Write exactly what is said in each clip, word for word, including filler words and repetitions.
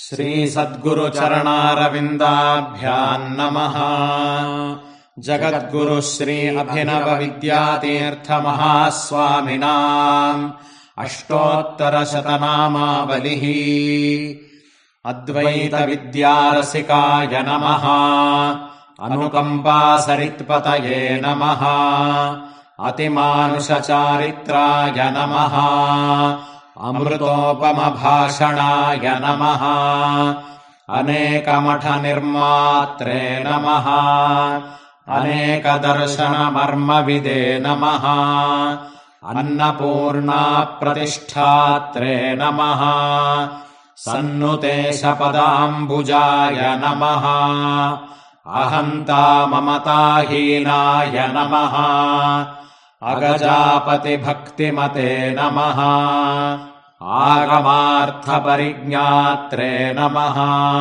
श्रीसद्गुरुचरणारविन्दाभ्याम् नमः। जगद्गुरु श्री अभिनव विद्यातीर्थमहास्वामिनाम् अष्टोत्तरशतनामावलिः। अद्वैतविद्यारसिकाय नमः। अनुकम्पासरित्पतये नमः। अतिमानुषचारित्राय नमः। अमृतोपमभाषणाय नमः। अनेकमठनिर्मात्रे नमः। अनेकदर्शनमर्मविदे नमः। अन्नपूर्णाप्रतिष्ठात्रे नमः। सन्नुतेशपदाम्बुजाय नमः। अहन्ताममताहीनाय नमः। अगजापतिभक्तिमते नमः। आगमार्थपरिज्ञात्रे नमः।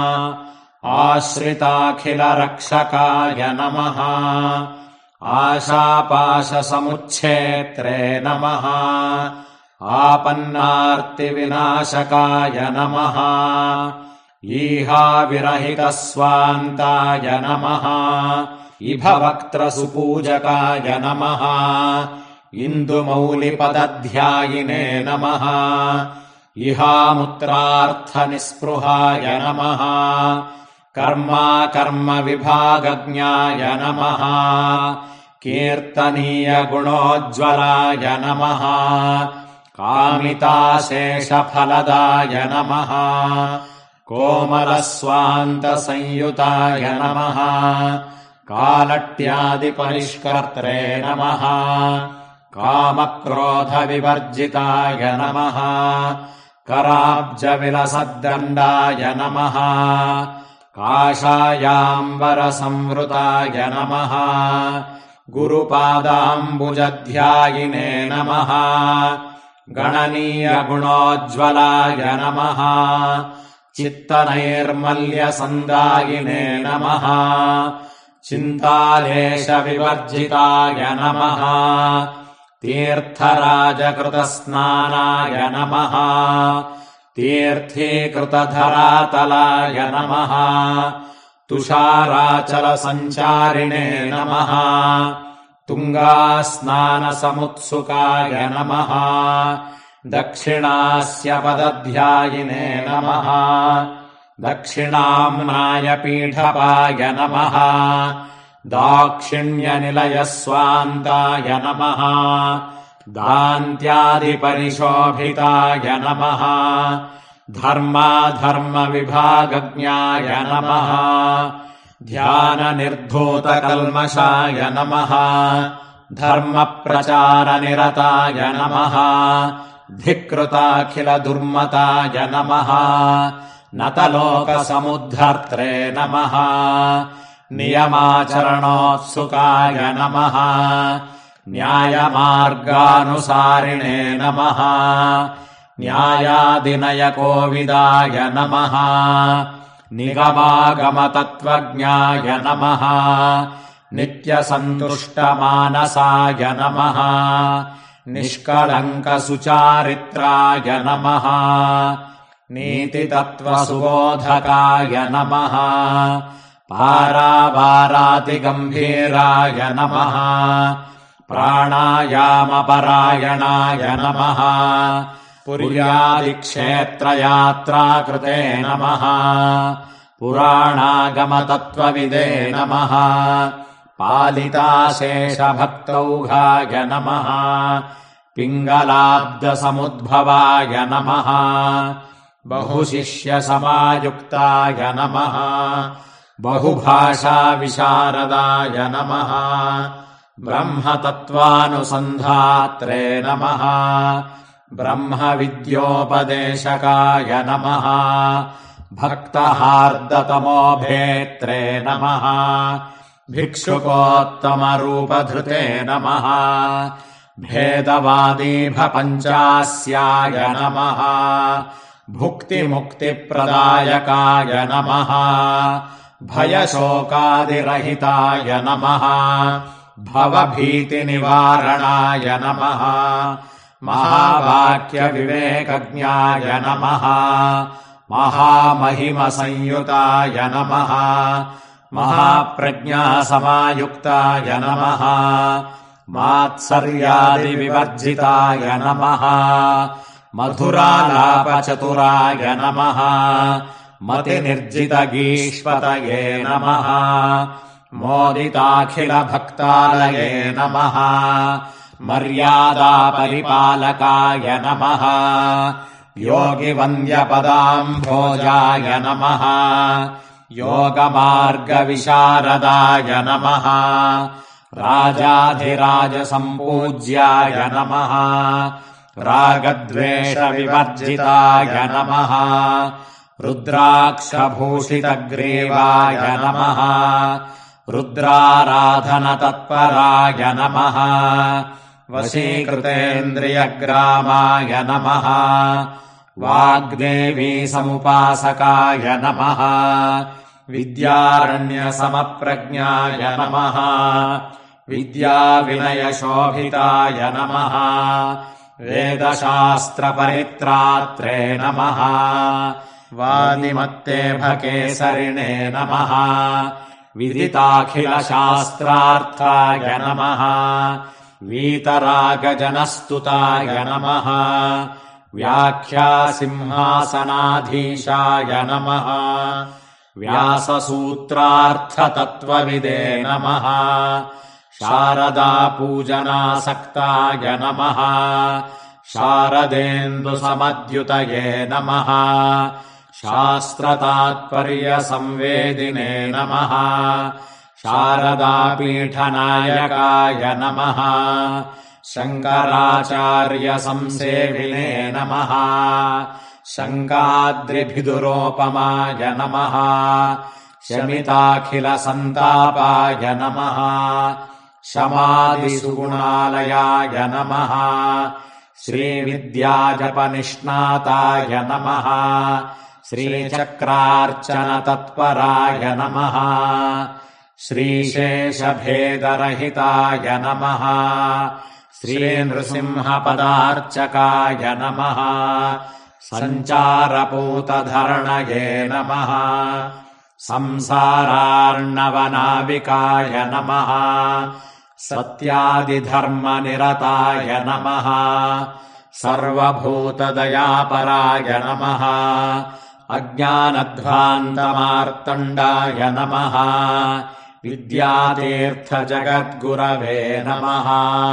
आश्रिताखिलरक्षकाय नमः। आशापाशसमुच्छेत्रे नमः। आपन्नार्तिविनाशकाय नमः। ईहाविरहितस्वान्ताय नमः। इभवक्त्रसुपूजकाय नमः। इन्दुमौलिपदध्यायिने नमः। इहामुत्रार्थनिःस्पृहाय नमः। कर्माकर्मविभागज्ञाय नमः। कीर्तनीयगुणोज्ज्वलाय नमः। कामिताशेषफलदाय नमः। कोमलस्वान्तसंयुताय नमः। कालट्यादिपरिष्कर्त्रे नमः। कामक्रोधविवर्जिताय नमः। कराब्जविलसद्दण्डाय नमः। काषायाम्बरसंवृताय नमः। गुरुपादाम्बुजध्यायिने नमः। गणनीयगुणोज्ज्वलाय नमः। चित्तनैर्मल्यसन्दायिने नमः। चिन्तालेशविवर्जिताय नमः। तीर्थराजकृतस्नानाय नमः। तीर्थीकृतधरातलाय नमः। तुषाराचलसञ्चारिणे नमः। तुङ्गास्नानसमुत्सुकाय नमः। दक्षिणास्यपदध्यायिने नमः। दक्षिणाम्नाय पीठपाय नमः। दाक्षिण्यनिलयस्वान्ताय नमः। दान्त्यादिपरिशोभिताय नमः। धर्माधर्मविभागज्ञाय नमः। ध्याननिर्धूतकल्मषाय नमः। धर्मप्रचारनिरताय नमः। धिक्कृताखिलदुर्मताय नमः। नतलोकसमुद्धर्त्रे नमः। नियमाचरणोत्सुकाय नमः। न्यायमार्गानुसारिणे नमः। न्यायादिनयकोविदाय नमः। निगमागमतत्त्वज्ञाय नमः। नित्यसन्तुष्टमानसाय नमः। निष्कलङ्कसुचारित्राय नमः। नीतितत्त्वसुबोधकाय नमः। पारावारातिगम्भीराय नमः। प्राणायामपरायणाय नमः। पुर्यादिक्षेत्रयात्राकृते नमः। पुराणागमतत्त्वविदे नमः। पालिताशेषभक्तौघाय नमः। पिङ्गलाब्दसमुद्भवाय नमः। बहुशिष्यसमायुक्ताय नमः। बहुभाषाविशारदाय नमः। ब्रह्मतत्त्वानुसन्धात्रे नमः। ब्रह्मविद्योपदेशकाय नमः। भक्तहार्दतमोभेत्रे नमः। भिक्षुकोत्तमरूपधृते नमः। भेदवादीभपञ्चास्याय नमः। भुक्तिमुक्तिप्रदायकाय नमः। भयशोकादिरहिताय नमः। भवभीतिनिवारणाय नमः। महावाक्यविवेकज्ञाय नमः। महामहिमसंयुताय नमः महाप्रज्ञासमायुक्ताय नमः मात्सर्यादिविवर्जिताय नमः मधुरालापचतुराय नमः मतिनिर्जितगीष्पतये नमः मोदिताखिलभक्तालये नमः मर्यादापरिपालकाय नमः योगिवन्द्यपदाम्भोजाय नमः योगमार्गविशारदाय नमः राजाधिराजसम्पूज्याय नमः रागद्वेषविवर्जिताय नमः रुद्राक्षभूषितग्रीवाय नमः रुद्राराधनतत्पराय नमः वशीकृतेन्द्रियग्रामाय नमः वाग्देवीसमुपासकाय नमः विद्यारण्यसमप्रज्ञाय नमः विद्याविनयशोभिताय नमः वेदशास्त्रपरित्रात्रे नमः वादिमत्तेभकेसरिणे नमः विदिताखिलशास्त्रार्थाय नमः वीतरागजनस्तुताय नमः व्याख्यासिंहासनाधीशाय नमः व्याससूत्रार्थतत्त्वविदे नमः शारदापूजनासक्ताय नमः शारदेन्दुसमद्युतये नमः शास्त्रतात्पर्यसंवेदिने नमः शारदापीठनायकाय नमः शङ्कराचार्यसंसेविने नमः शङ्काद्रिभिदुरोपमाय नमः शमिताखिलसन्तापाय नमः शमादिसुगुणालयाय नमः श्रीविद्याजपनिष्णाताय नमः श्रीचक्रार्चनतत्पराय नमः श्रीशेषभेदरहिताय नमः श्रीनृसिंहपदार्चकाय नमः सञ्चारपूतधरणये नमः संसारार्णवनाविकाय नमः सत्यादिधर्मनिरताय नमः सर्वभूतदयापराय नमः अज्ञानध्वान्तमार्तण्डाय नमः विद्यातीर्थजगद्गुरवे नमः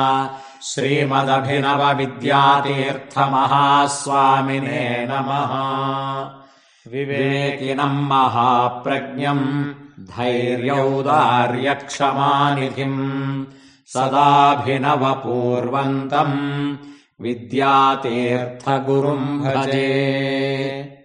श्रीमदभिनवविद्यातीर्थमहास्वामिने नमः विवेकिनम् महाप्रज्ञम् धैर्यौदार्यक्षमानिधिम् सदाभिनवपूर्वन्तम् विद्यातीर्थगुरुम् भजे।